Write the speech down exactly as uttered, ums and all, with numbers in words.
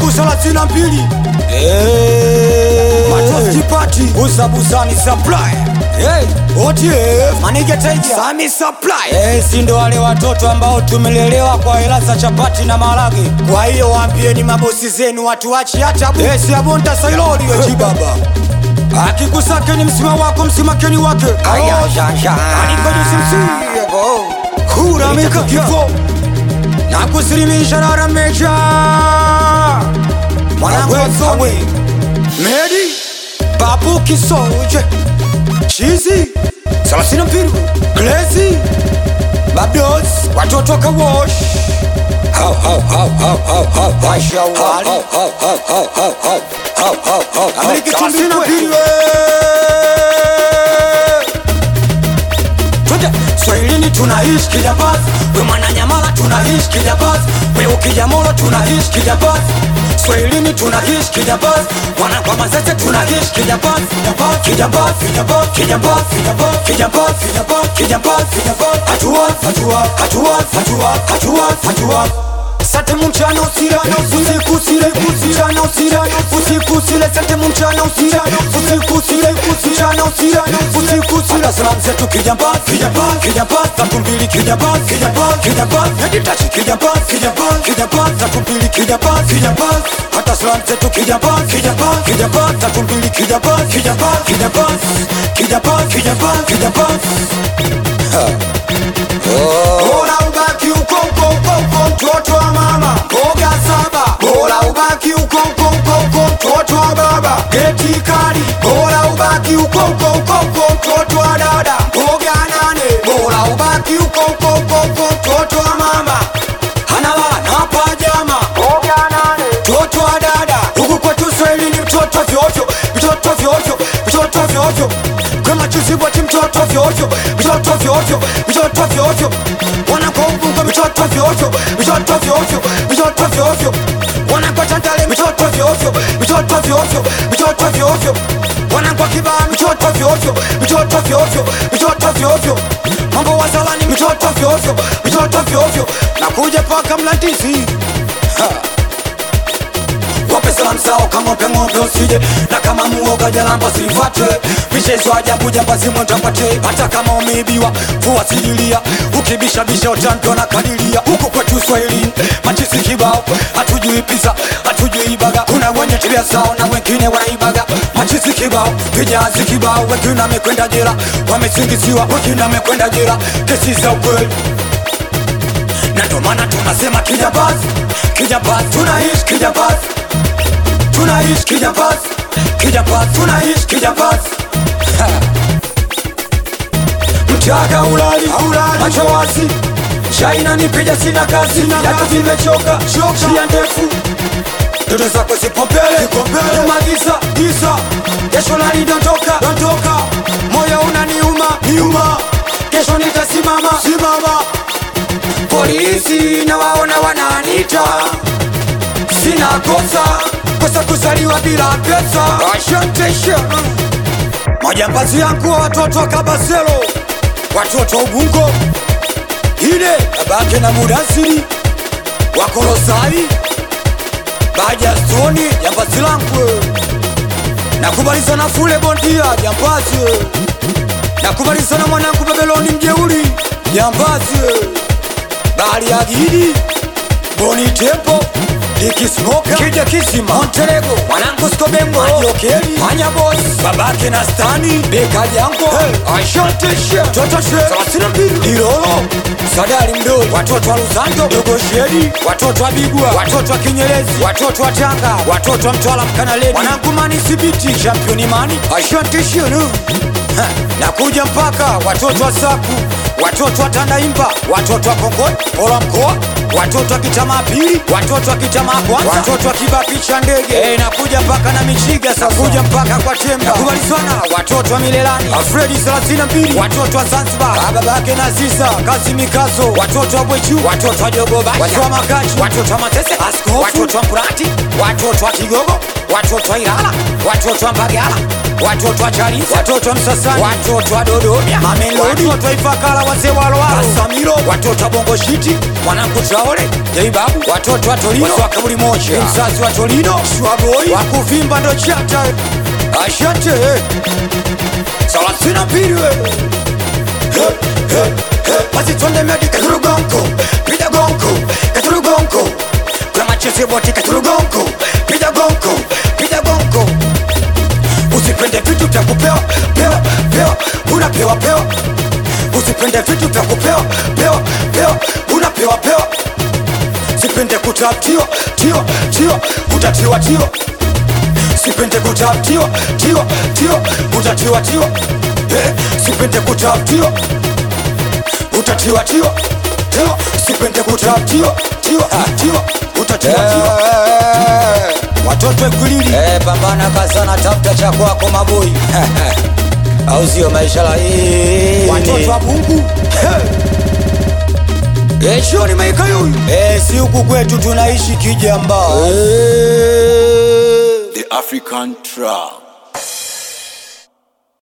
wanangu thelathini na mbili eh Matosti party usabusani supply hey O T F manige Tiger Sami supply eh si ndo wale watoto ambao tumelelewa kwa hela za chapati na maharage. Kwa hiyo waambieni mabosi zenu watu wachi hata bu eh si abonta sailori we jibaba akikusake ni msima wako msimakeni wake aya shasha alikoje simsi yego kura mika kifo na kusilimisha rara mecha mwanangu asowe Medi Babu Kisoje Chizi thelathini na mbili Glazy Babdos watoto ka wash How how how how how how Washa wali How how how how how how How how how Amerika thelathini na mbili Tuja Swahilini tunaishi kijabaz We Mwananyamala tunaishi kijabaz We Ukijamolo tunaishi kijabaz Swahilini tunaishi kijabaz Wana kwa mazete tunaishi kijabaz Kijabaz, kijabaz, kijabaz, kijabaz, kijabaz, kijabaz, kijabaz, kijabaz, kijabaz Hatuwa, hatuwa, hatuwa, hatuwa, hatuwa, hatuwa Sate mchana usirana usiku usire kusirana usirana usiku usire sate mchana usirana usiku usire kusirana usirana usiku usire salam zetu kijabaz kijabaz kijabaz tatu mbili kijabaz kijabaz kijabaz editachi kijabaz kijabaz kijabaz tatu mbili kijabaz kijabaz hata salam zetu kijabaz kijabaz kijabaz tatu mbili kijabaz kijabaz kijabaz kijabaz kijabaz kijabaz Bora ubaki uko uko uko mtoto wa mama Boga saba Bora ubaki uko uko uko mtoto wa baba Geti kari Bora ubaki uko uko uko mtoto wa dada Boga nane Bora ubaki uko uko uko mtoto wa mama Hanala na pajama Boga nane mtoto wa dada Huku kwetu Swahili ni mtoto vyovyo Mtoto vyovyo Mtoto vyovyo Kama chuzibwa ti mtoto vyovyo Mtoto vyovyo Mtoto vyovyo Wanakombunga mtoto vyovyo Mtoto vyovyo Mtoto vyovyo Wanakwa chantale mtoto vyovyo Mtoto vyovyo Mtoto vyovyo Wanakwa kibaa mtoto vyovyo Mtoto vyovyo Mtoto vyovyo Mambo wa salani mtoto vyovyo Mtoto vyovyo Nakuja paka Mlandisi Ha Wape salam sao kama upe ngombe usije Na kama muoga jalamba silifate Mishezo ajabu jambazi mwantapate Hata kama umeibiwa fuwa sijilia Ukibisha bisha utanto na kadilia Huku kwetu Swahilini machisi kibao Hatujui pizza, hatujui ibaga Kuna wenye tabia sao na wengine wanaibaga Machisi kibao, vijazi kibao Wengine wamekwenda jela, wamesingisiwa Wengine wamekwenda jela, kesi za ukweli Na ndo maana tunasema kijabaz Kijabaz, tunaishi kijabaz Tunaishi kijabaz Kijabaz, tunaishi kijabaz Mchaka ulali, macho wazi Shaina nipija sina kazi Yako vimechoka, shia ndefu Dodo zako zipo mbele Nyuma giza, giza Kesho nani dondoka, dondoka Moyo unaniuma, niuma Kesho nitasimama, simama Polisi na waona wananita Sina kosa Kosa kuzaliwa bila pesa Ashantation Majambazi yangu wa watoto wa Kabaselo Watoto Ubungo Hide Abake na Mudasiri Wakolosai Baja Stoni Jambazi langu Nakubaliza na Fule Bondia Jambazi Nakubaliza na mwanangu Babeloni Mjeuri Jambazi Bali Agidi Boni Tempo Diki Smoka Kija Kisima Monterego Mwanangu Skobengo Majokeli Manya Boss Babake na Stani Beka Jango hey. Ashantisha Toto She thelathini na mbili Ilolo Sadari Mdo Watoto wa Luzando Dogo Shedi Watoto wa Bigwa Watoto wa Kinyelezi Watoto wa Tanga Watoto wa Mtwala Mkanaleni Mwanangu Mani Sibiti Championi Mani Ashantisha no Nakuja mpaka Watoto wa Saku Watoto wa Tandaimba Watoto wa Kongoi Pola Mkoa Watoto wa Kitama Pili Watoto wa Kitama Kwanza Watoto wa Kibapi cha ndege hey, nakuja mpaka na Michiga sasa Nakuja mpaka kwa Temba Nakubalizana Watoto wa Milelani Alfredi thelathini na mbili Watoto wa Zanzibar Babake na Ziza Kazi Mikazo Watoto wa Bwechu Watoto wa Jogoba Watoto wa Makachi Watoto wa Matese Askofu Watoto wa Mkurati Watoto wa Kigogo watoto wa Ilala, watoto wa Mbagala, watoto wa Chalinze, watoto wa Msasani, watoto wa Dodoma, Mamelodi, watoto wa Ifakara, wazee wa Loalo, Kasamiro, watoto wa Bongo Shiti, mwanangu Traore, Jaibabu, watoto wa Torino, watoto wa Kabuli Moja, mzazi wa Torino, Shwaboi, wakuvimba ndo chata, ashante, salasina piliwe, he, he, he, basi twende medi katuru gonko, pida gonko, katuru gonko, kuna machese boti katuru gonko, pida gonko, pida gonko. Usipende vitu vya kupewa, pewa, pewa, unapewa, pewa. Usipende vitu vya kupewa, pewa, pewa, unapewa, pewa. Sipende kutafutiwa, tiwa, tiwa, utatiwa, tiwa. Sipende kutafutiwa, tiwa, tiwa, utatiwa, tiwa. Eh, sipende kutafutiwa, utatiwa, tiwa, tiwa. Sipende kutafutiwa, tiwa, tiwa, utatiwa, tiwa. Watoto Ikwilili, eh, pambana kazana, tafuta cha kwako maboi. Au sio maisha la hii. Watoto wa Bungu, eh, shoni maika yuyu. Eh, si huku kwetu tunaishi kijamba. Eh, The African Trap.